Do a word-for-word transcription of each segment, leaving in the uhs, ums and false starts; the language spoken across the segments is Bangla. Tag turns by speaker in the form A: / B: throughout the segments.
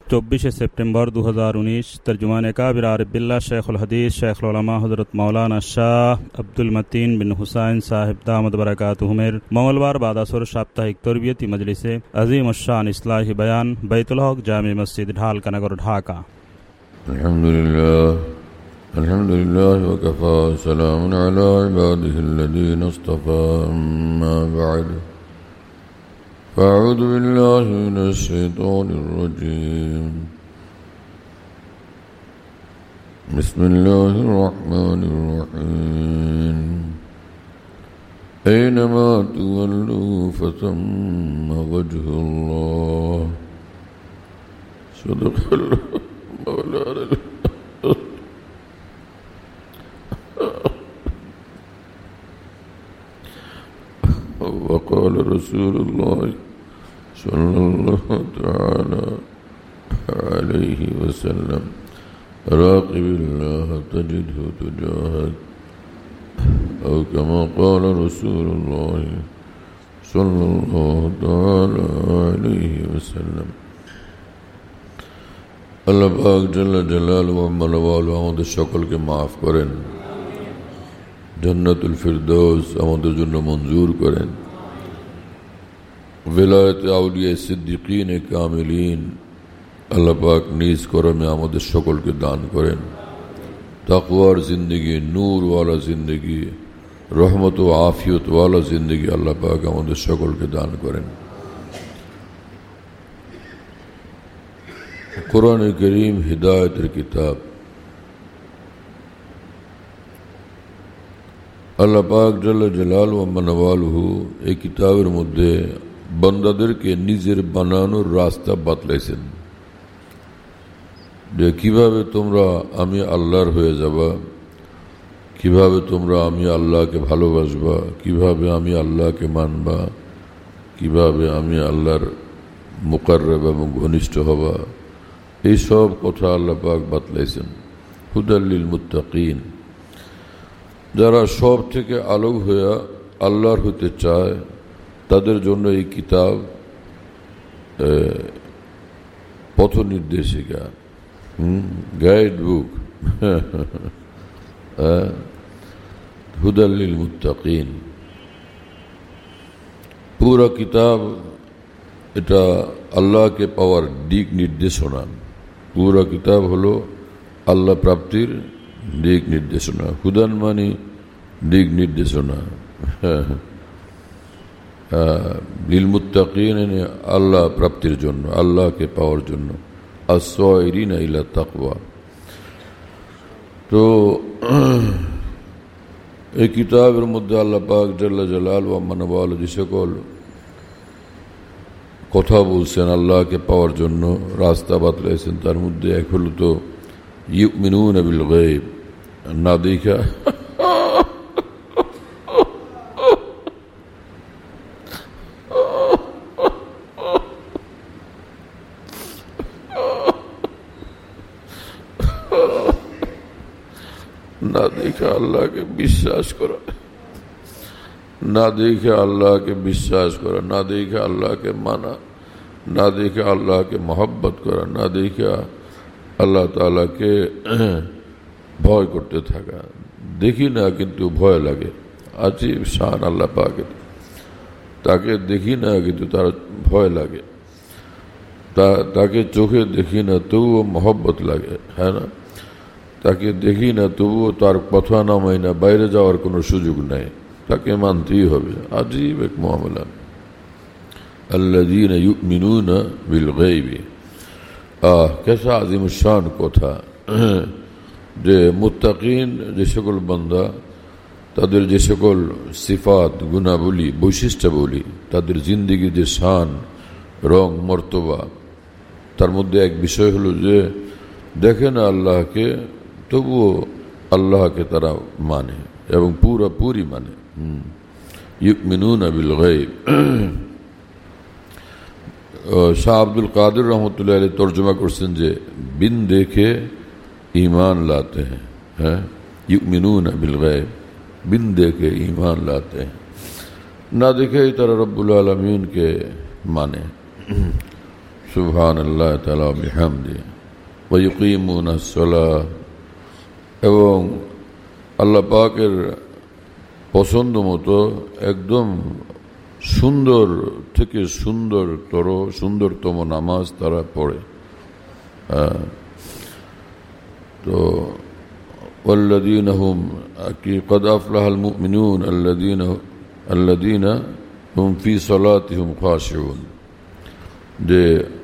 A: चौबीस सितंबर दो हज़ार उन्नीस। तर्जुमान काबिर आरिफ बिल्लाह शेखुल हदीस शेखुल उलमा हज़रत मौलाना शाह अब्दुल मतीन बिन हुसैन साहिब दामद बरकातुहुमेर मंगलवार बादासुर साप्ताहिक तरबियती मजलिसे अजीम शान इस्लाही बयान बैतुल हक जामे मस्जिद ढालकानगर ढाका।
B: अल्हम्दुलिल्लाह अल्हम्दुलिल्लाह व कफ़ा सलामुन अला इबादिहिल्लज़ीना इस्तफ़ा अम्मा बअद फ़अऊज़ु बिल्लाहि मिनश शैतानिर रजीम बिस्मिल्लाहिर रहमानिर रहीम ऐनमा तुवल्लू फसम्मा वजहुल्लाह सदक़ल्लाहु मौलाना वक़ाल रसूलुल्लाह सल्लल्लाहु तआला अलैहि वसल्लम राक़िबिल्लाह तजिदहु तुजाहक औ कमा क़ाल रसूलुल्लाह सल्लल्लाहु तआला अलैहि वसल्लम। আল্লাহ পাক জাল্লা জালালুহু ওয়া মালাওয়ালু আমাদের সকলকে মাফ করেন, জান্নাতুল ফিরদৌস আমাদের জন্য মঞ্জুর করেন, विलायत आउलिया सिद्दीकीन कामिलीन अल्लाह पाक नीज करमे आमादेर सकलके दान करें। तकवार जिंदगी, नूर वाला जिंदगी, रहमत व आफियत वाला जिंदगी अल्लाह पाक आमादेर सकलके दान करें। कुरान करीम हिदायतेर किताब। अल्लाह पाक जल्ल जलालुहु व मनवालुहु এই কিতাবের মধ্যে বান্দাদেরকে নিজের বানানোর রাস্তা বাতলাইছেন, যে কিভাবে তোমরা আমি আল্লাহর হয়ে যাবা, কিভাবে তোমরা আমি আল্লাহকে ভালোবাসবা, কিভাবে আমি আল্লাহকে মানবা, কিভাবে আমি আল্লাহর মুকাররব এবং ঘনিষ্ঠ হবা, এই সব কথা আল্লাহ পাক বাতলাইছেন। হুদাল লিল মুত্তাকিন, যারা সব থেকে আলোক হয়ে আল্লাহর হতে চায় তাদের জন্য এই কিতাব পথ নির্দেশিকা, গাইড বুক, হুদাল লিল মুত্তাকিন। পুরো কিতাব এটা আল্লাহকে পাওয়ার দিক নির্দেশনা। পুরো কিতাব হলো আল্লাহ প্রাপ্তির দিক নির্দেশনা। হুদান মানে দিক নির্দেশনা, লিল মুত্তাকিন আল্লাহ প্রাপ্তির জন্য, আল্লাহকে পাওয়ার জন্য। আস-সাইরিনা ইলা তাকওয়া। তো এই কিতাবের মধ্যে আল্লাহ পাক জাল্লা জালালুহু ওয়া মানওয়ালুহু যে সকল কথা বলছেন আল্লাহকে পাওয়ার জন্য, রাস্তা বাতলাইছেন, তার মধ্যে এক হলো তো ইউমিনুনা বিল গায়ব, না দেখা না দেখে আল্লাহকে বিশ্বাস করা, না দেখে আল্লাহকে বিশ্বাস করা, না দেখে আল্লাহকে মানা, না দেখে আল্লাহকে মহব্বত করা, না দেখে আল্লাহ তাআলাকে ভয় করতে থাকা। দেখি না কিন্তু ভয় লাগে। আজীব শান আল্লাহ পাকের, তাকে দেখি না কিন্তু তার ভয় লাগে, তাকে চোখে দেখি না তবুও মহব্বত লাগে, হ্যাঁ না? তাকে দেখি না তবুও তার কথা না মাই না, বাইরে যাওয়ার কোনো সুযোগ নেই, তাকে মানতেই হবে। আজীব এক মামলা। আল্লাযীনা ইউমিনুনা বিল গায়বি, আহ কেসা আজিম শান কথা, যে মুত্তাকিন যে সকল বান্দা, তাদের যে সকল সিফাত গুণাবলী বৈশিষ্ট্যাবলী, তাদের জিন্দিগির যে শান রং মর্তবা, তার মধ্যে এক বিষয় হলো যে দেখে না আল্লাহকে তবুও আল্লাহকে তারা মানে এবং পুরোপুরি মানে। ইউমিনুনা বিল গায়ব। শাহ আব্দুল কাদের রহমতুল্লাহ আলাইহি তর্জমা করছেন যে বিন দেখে ईमान लाते हैं, है युमिनूना बिल गैब, बिन देखे ईमान लाते हैं, ना देखे ही तरह रब्बुल आलमीन के माने। সুবহানাল্লাহ তাআলা বিহামদিহি ওয়া ইউকিমুনাস সালাহ, এবং আল্লাহ পাকের পছন্দ মতো একদম সুন্দর থেকে সুন্দরতর সুন্দরতম নামাজ তারা পড়ে। তো ওয়াল্লাযীনা হুম ক্বাদ আফলাহাল মুমিনুন আল্লাযীনা আল্লাযীনা হুম ফী সালাতিহিম খাশিউন, যে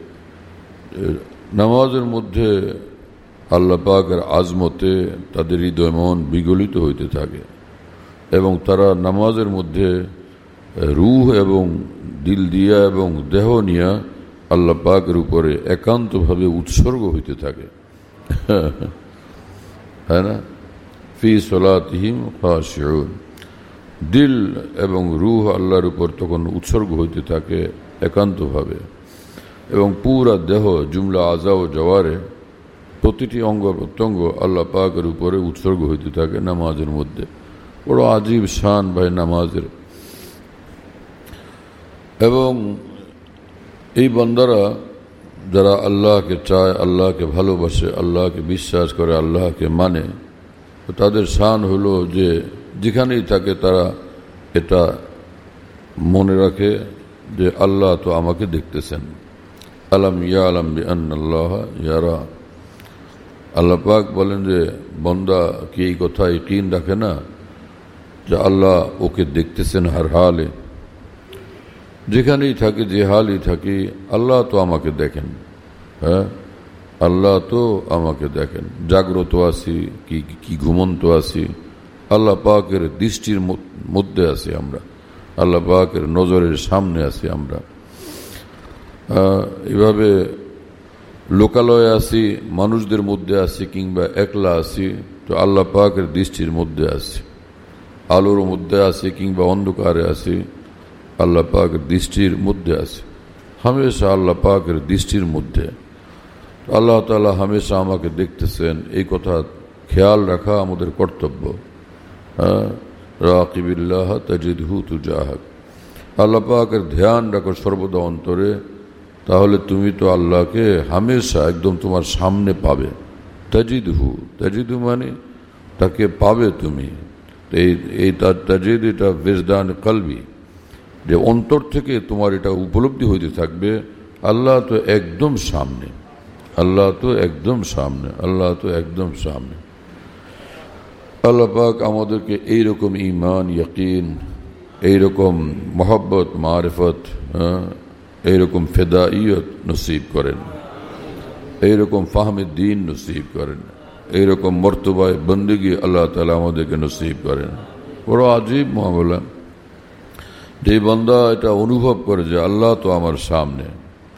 B: নামাজের মধ্যে আল্লাহ পাকের আজমতে তাদের হৃদয় মন বিগলিত হইতে থাকে এবং তারা নামাজের মধ্যে রূহ এবং দিল দিয়া এবং দেহ নিয়া আল্লাহ পাকের উপরে একান্তভাবে উৎসর্গ হইতে থাকে। হ্যাঁ না? ফি সালাতিহিম খাশিউন, দিল এবং রূহ আল্লাহর উপর তখন উৎসর্গ হইতে থাকে একান্তভাবে, এবং পুরা দেহ জুমলা আজা ও জওয়ারে প্রতিটি অঙ্গ প্রত্যঙ্গ আল্লাহ পাকের উপরে উৎসর্গ হইতে থাকে নামাজের মধ্যে। বড় আজীব শান ভাই নামাজের। এবং এই বান্দারা যারা আল্লাহকে চায়, আল্লাহকে ভালোবাসে, আল্লাহকে বিশ্বাস করে, আল্লাহকে মানে, তাদের শান হলো যে যেখানেই থাকে তারা এটা মনে রাখে যে আল্লাহ তো আমাকে দেখতেছেন। আলাম ইয়ালাম বিআন্নাল্লাহ ইয়ারা, আল্লাহ পাক বলেন যে বান্দা কি এই কথা ইয়াকিন রাখে না যে আল্লাহ ওকে দেখতেছেন হর হালে, যেখানেই থাকি যে হালই থাকি আল্লাহ তো আমাকে দেখেন। হ্যাঁ, আল্লাহ তো আমাকে দেখেন, জাগ্রত আছি কি কি ঘুমন্ত আছি, আল্লাহ পাকের দৃষ্টির মধ্যে আছি আমরা, আল্লাহ পাকের নজরের সামনে আছি আমরা। এভাবে লোকালয়ে আছি, মানুষদের মধ্যে আছি, কিংবা একলা আছি, তো আল্লাহ পাকের দৃষ্টির মধ্যে আছি। আলোর মধ্যে আছি কিংবা অন্ধকারে আছি, আল্লাহ পাকের দৃষ্টির মধ্যে আছে, হামেশা আল্লাহ পাকের দৃষ্টির মধ্যে। আল্লাহ তাআলা হামেশা আমাকে দেখতেছেন, এই কথা খেয়াল রাখা আমাদের কর্তব্য। হ্যাঁ, রাকিবিল্লাহ তাজিদহু তুজাহাক, আল্লাহ পাকের ধ্যান রাখো সর্বদা অন্তরে, তাহলে তুমি তো আল্লাহকে হামেশা একদম তোমার সামনে পাবে। তাজিদহু, তাজিদহু মানে তাকে পাবে তুমি। এই এই তাজিদ, এটা বিজদান কলবি, যে অন্তর থেকে তোমার এটা উপলব্ধি হইতে থাকবে আল্লাহ তো একদম সামনে, আল্লাহ তো একদম সামনে, আল্লাহ তো একদম সামনে। আল্লাহ পাক আমাদেরকে এইরকম ঈমান, ইয়াকিন, এইরকম মহব্বত, মারিফত, এইরকম ফেদাইয়ত নসিব করেন, এইরকম ফাহমে দ্বীন নসিব করেন, এইরকম মর্তবায় বন্দেগী আল্লাহ তাআলা আমাদেরকে নসিব করেন। বড় আজীব মামলা যে বান্দা এটা অনুভব করে যে আল্লাহ তো আমার সামনে,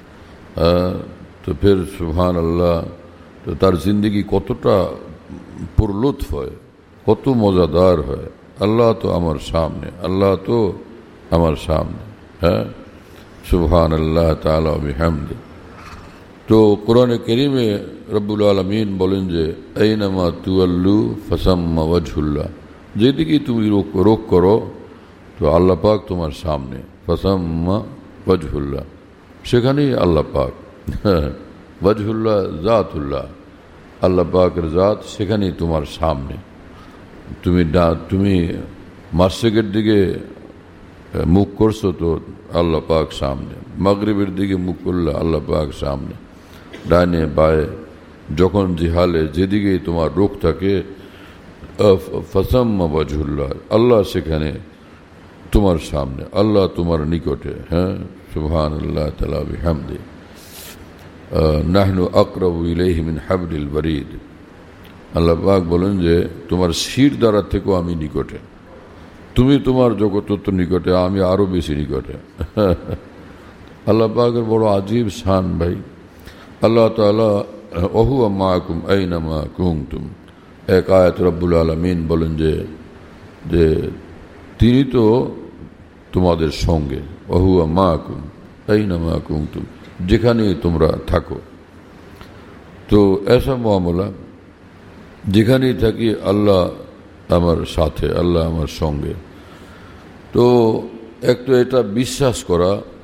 B: তো ফের সুবহান আল্লাহ, তো তার জিন্দগি কতটা পুরলুৎফ হয়, কত মজাদার হয়। আল্লাহ তো আমার সামনে, আল্লাহ তো আমার সামনে। হ্যাঁ, সুবহান আল্লাহ তাআলা বিহামদি। তো কোরআনে কারীমে রব্বুল আলামিন বলেন যে আইনামা তুওয়াল্লু ফাসাম্মা ওয়াজহুল্লাহ, যেদিকে তুমি রোক রোক করো তো আল্লাহ পাক তোমার সামনে। ফাসাম্মা ওয়াজহুল্লাহ, সেখানেই আল্লাহ পাক। ওয়াজহুল্লাহ জাতুল্লাহ, আল্লাহ পাকের জাত সেখানেই তোমার সামনে। তুমি তুমি মাশরিকের দিকে মুখ করছো তো আল্লাহ পাক সামনে, মাগরিবের দিকে মুখ করলে আল্লাহ পাক সামনে, ডাইনে বায়ে যখন জিহালে যেদিকেই তোমার রোগ থাকে ফাসাম্মা ওয়াজহুল্লাহ, আল্লাহ সেখানে তোমার সামনে, আল্লাহ তোমার নিকটে। হ্যাঁ, সুবহানাল্লাহ তাআলা বিহামদি। নাহনু আকরাবু ইলাইহি মিন হাবলিল বারিদ, আল্লাহ পাক বলেন যে তোমার শির দ্বারা থেকেও আমি নিকটে। তুমি তোমার জগৎ তো নিকটে, আমি আরো বেশি নিকটে। আল্লাহ পাকের বড় আজীব শান ভাই। আল্লাহ তাআলা ওহুয়া মাআকুম আইনামা কুনতুম, এক আয়াত রব্বুল আলামিন বলেন যে যে তিনি তো তোমাদের সঙ্গে, ওহুয়া মাআকুম আইনামা কুনতুম, যেখানেই তোমরা থাকো। তো এসা মামলা, যেখানেই থাকি আল্লাহ আমার সাথে, আল্লাহ আমার সঙ্গে। তো এক তো এটা বিশ্বাস করা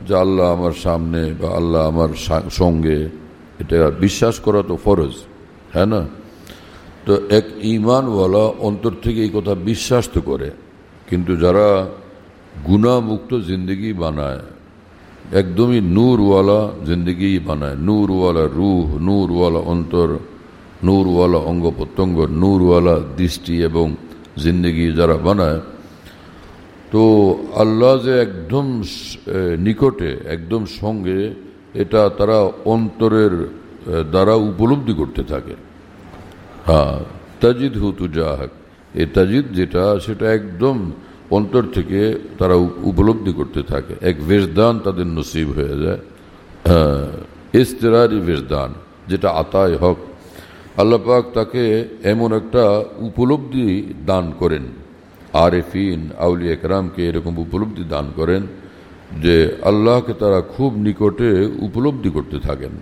B: যে আল্লাহ আমার সামনে বা আল্লাহ আমার সঙ্গে, এটা বিশ্বাস করা তো ফরজ, হ্যাঁ না? তো এক ঈমানওয়ালা অন্তর থেকে এই কথা বিশ্বাস তো করে, কিন্তু যারা গুনাহমুক্ত জিন্দগি বানায়, একদমই নূরওয়ালা জিন্দগি বানায়, নূরওয়ালা রূহ, নূরওয়ালা অন্তর, নূরওয়ালা অঙ্গ প্রত্যঙ্গ, নূরওয়ালা দৃষ্টি এবং জিন্দগি যারা বানায়, তো আল্লাহ যে একদম নিকটে, একদম সঙ্গে, এটা তারা অন্তরের দ্বারা উপলব্ধি করতে থাকে। হ্যাঁ, তাজিদ হু তুজাহাক, এই তাজিদ যেটা, সেটা একদম অন্তর থেকে তারা উপলব্ধি করতে থাকে। এক বেশদান তাদের নসিব হয়ে যায়, হ্যাঁ, ইস্তেরারি বেশদান, যেটা আতায় হক। আল্লাহ পাক তাকে এমন একটা উপলব্ধি দান করেন, আরেফিন আউলিয়া কেরামকে এরকম উপলব্ধি দান করেন যে আল্লাহকে তারা খুব নিকটে উপলব্ধি করতে থাকেন।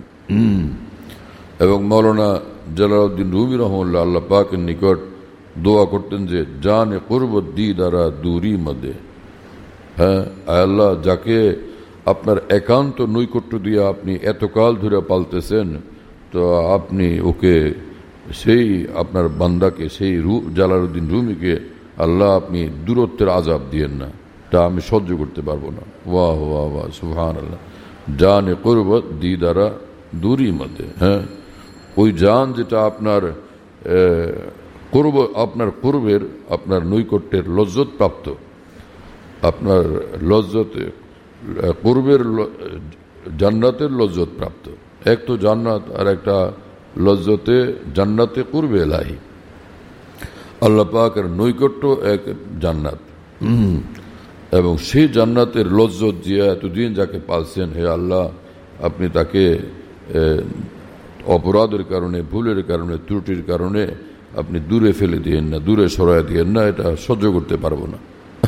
B: এবং মৌলানা জালালউদ্দিন রুমি রহমতুল্লাহ আল্লাহ পাকের নিকট দোয়া করতেন যে জানে কুরবত দি দ্বারা দূরি মদে, হ্যাঁ আল্লাহ, যাকে আপনার একান্ত নৈকট্য দিয়ে আপনি এতকাল ধরে পালতেছেন, তো আপনি ওকে, সেই আপনার বান্দাকে, সেই রু জালালউদ্দিন রুমিকে আল্লাহ আপনি দূরত্বের আযাব দিয়েন না, তা আমি সহ্য করতে পারবো না। ওয়াহ ওয়াহ ওয়াহ, সুবহানাল্লাহ। জানে কুরবত দি দ্বারা দূরি মদে, হ্যাঁ, ওই জান যেটা আপনার কুরব, আপনার কুরবের, আপনার নৈকট্যের লজ্জত প্রাপ্ত, আপনার লজ্জতে কুরবের জান্নাতের লজ্জত প্রাপ্ত। এক তো জান্নাত, আর একটা লজ্জতে জান্নাতে কুরবে এলাহি। আল্লাহ পাকের নৈকট্য এক জান্নাত, এবং সেই জান্নাতের লজ্জত দিয়ে এতদিন যাকে পালছেন, হে আল্লাহ, আপনি তাকে অপরাধের কারণে, ভুলের কারণে, ত্রুটির কারণে আপনি দূরে ফেলে দিয়েন না, দূরে সরাই দিয়েন না, এটা সহ্য করতে পারবো না।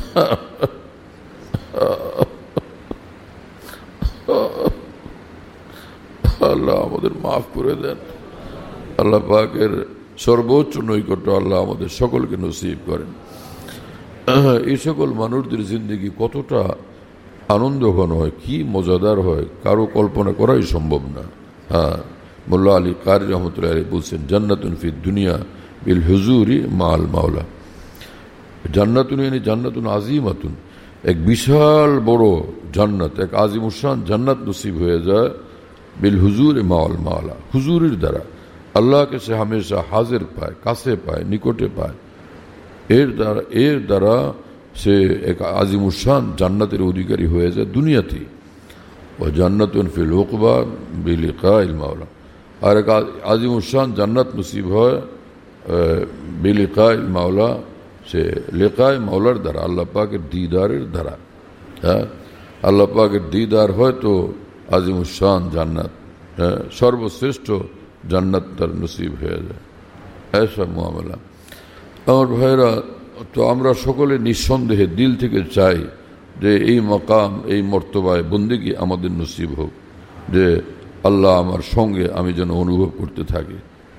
B: আল্লাহ আমাদের মাফ করে দেন। আল্লাহ পাকের সর্বোচ্চ নৈকট্য আল্লাহ আমাদের সকলকে নসিব করেন। এই সকল মানুষদের জিন্দগি কতটা আনন্দঘন হয়, কি মজাদার হয়, কারো কল্পনা করাই সম্ভব না। হ্যাঁ, মোল্লা আলী কারি রহমতুল্লাহ আলাইহি বলছেন, জান্নাতুন ফি দুনিয়া বিল হুজুরি মাল মাওলা। জান্নাতুন মানে জান্নাতুন আজিমাতুন, এক বিশাল বড় জান্নাত, এক আজিমুশান জান্নাত নসিব হয়ে যায় বিল হুজুর মাল মাওলা, হুজুরের দ্বারা আল্লাহকে সে হামেশা হাজির পায়, কাছে পায়, নিকটে পায়। এর দ্বারা এর দ্বারা সে এক আজিমুশান জান্নাতের অধিকারী হয়ে যায় দুনিয়াতেই। ও জান্নাতুন ফিল উকবা বিলিকাইল মাওলা, আর এক আজিমুশান জান্নাত নসিব হয় বিলিকাইল মাওলা, সে লিকায় মাওলার দ্বারা, আল্লাহ পাকের দিদারের দ্বারা। হ্যাঁ, আল্লাহ পাকের দিদার হয় তো আজিমুশান জান্নাত, হ্যাঁ, সর্বশ্রেষ্ঠ জান্নাত তার নসিব হয়ে যায়। এসব মুআমালা আমার ভাইরা, তো আমরা সকলে নিঃসন্দেহে দিল থেকে চাই যে এই মাকাম, এই মর্তবায় বন্দেগী আমাদের নসিব হোক, যে আল্লাহ আমার সঙ্গে আমি যেন অনুভব করতে থাকি।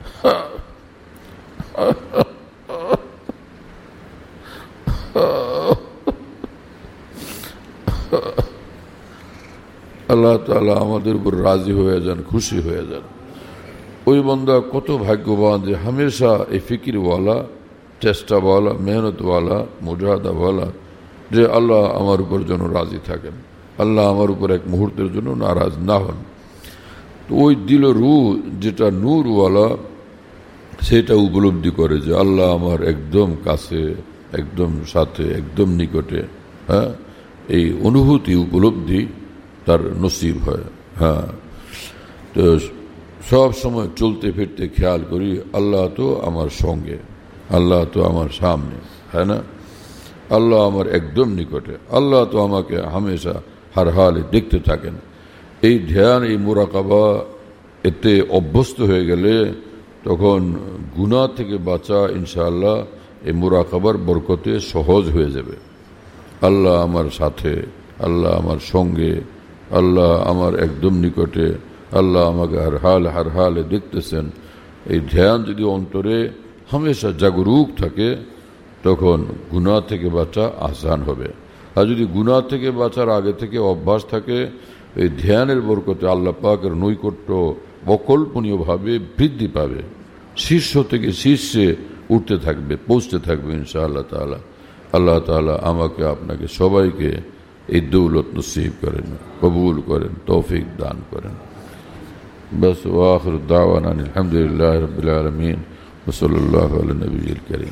B: আল্লাহ তাআলা আমাদের উপর রাজি হয়ে যান, খুশি হয়ে যান। ওই বান্দা কত ভাগ্যবান যে হামেশা এই ফিকিরওয়ালা, চেষ্টাওয়ালা, মেহনতওয়ালা, মুজাহাদাওয়ালা, যে আল্লাহ আমার উপর যেন রাজি থাকেন, আল্লাহ আমার উপর এক মুহূর্তের জন্য নারাজ না হন। তো ওই দিল রূহ যেটা নূরওয়ালা, সেটা উপলব্ধি করে যে আল্লাহ আমার একদম কাছে, একদম সাথে, একদম নিকটে। হ্যাঁ, এই অনুভূতি, উপলব্ধি তার নসিব হয়। হ্যাঁ, তো সব সময় চলতে ফিরতে খেয়াল করি আল্লাহ তো আমার সঙ্গে, আল্লাহ তো আমার সামনে, হ্যাঁ না, আল্লাহ আমার একদম নিকটে, আল্লাহ তো আমাকে হামেশা হার হালে দেখতে থাকেন। এই ধ্যান, এই মুরাকাবা, এতে অভ্যস্ত হয়ে গেলে তখন গুনাহ থেকে বাঁচা ইনশাআল্লাহ এই মুরাকাবার বরকতে সহজ হয়ে যাবে। আল্লাহ আমার সাথে, আল্লাহ আমার সঙ্গে, আল্লাহ আমার একদম নিকটে, আল্লাহ আমাকে হার হাল হার হালে দেখতেছেন। এই ধ্যান যদি অন্তরে হামেশা জাগরুক থাকে, তখন গুনাহ থেকে বাঁচা আসান হবে। আর যদি গুনাহ থেকে বাঁচার আগে থেকে অভ্যাস থাকে, এই ধ্যানের বরকতে আল্লাহ পাকের নৈকট্য অকল্পনীয়ভাবে বৃদ্ধি পাবে, শীর্ষ থেকে শীর্ষে উঠতে থাকবে, পৌঁছতে থাকবে ইনশাআল্লাহ তাআলা। আল্লাহ তাআলা আমাকে আপনাকে সবাইকে এই দৌলত নসিব করেন, কবুল করেন, তৌফিক দান করেন। বাস ওয়া আখিরু দাওয়ানা আলহামদুলিল্লাহি রাব্বিল আলামিন ওয়া সাল্লাল্লাহু আলা নবিয়িল কারীম।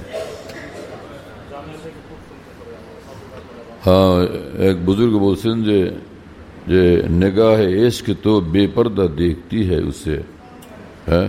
B: हाँ, एक बुजुर्ग बोलছেন যে যে निगाह इश्क तो बेपर्दा देखती है उसे, है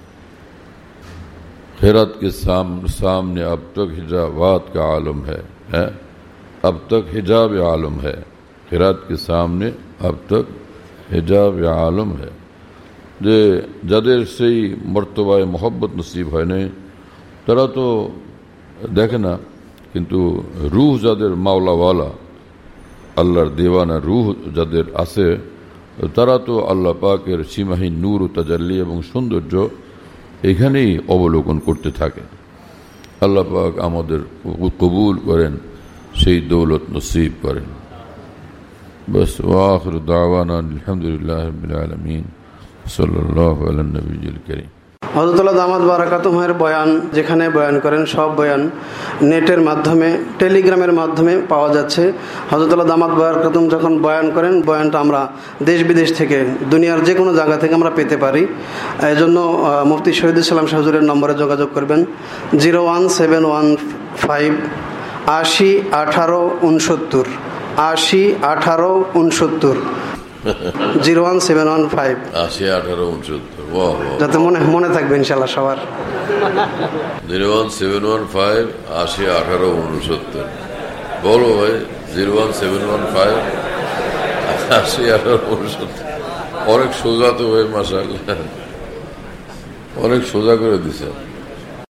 B: खैरात के साम, सामने अब तक हिजाबात का आलम है, है अब तक हिजाब आलम है, खैरात के सामने अब तक हिजाब आलम है। যে যাদের সেই মর্তবায় মোহব্বত নসিব হয় নাই তারা তো দেখে না, কিন্তু রূহ যাদের মাওলাওয়ালা, আল্লাহর দেওয়ানা রূহ যাদের আছে, তারা তো আল্লাহ পাকের সীমাহীন নূর ও তাজাল্লি এবং সৌন্দর্য এখানেই অবলোকন করতে থাকে। আল্লাহ পাক আমাদের কবুল করেন, সেই দৌলত নসিব করেন। বাস ওয়া আখিরু দাওয়ানা আলহামদুলিল্লাহি রাব্বিল আলামিন সাল্লাল্লাহু আলা নবিয়িল কারীম।
C: হযরতুল্লাহ দামাত বারাকাতুহুমের বয়ান যেখানে বয়ান করেন, সব বয়ান নেটের মাধ্যমে, টেলিগ্রামের মাধ্যমে পাওয়া যাচ্ছে। হযরতুল্লাহ দামাত বারাকাতুহুম যখন বয়ান করেন, বয়ানটা আমরা দেশ বিদেশ থেকে, দুনিয়ার যে কোনো জায়গা থেকে আমরা পেতে পারি। এই জন্য মুফতি শহীদুল ইসলাম শাহ হুজুরের নম্বরে যোগাযোগ করবেন, zero one seven one five আশি আঠারো উনসত্তর আশি আঠারো উনসত্তর zero one seven one five
B: আশি আঠারো উনসত্তর
C: যাতে মনে মনে থাকবে ইনশাল্লাহ সবার।
B: Zero one seven one five আশি আঠারো উনসত্তর বলো ভাই, zero one seven one five আশি আঠারো উনসত্তর অনেক সোজা তো ভাই, মাশাআল্লাহ অনেক সোজা করে দিছে।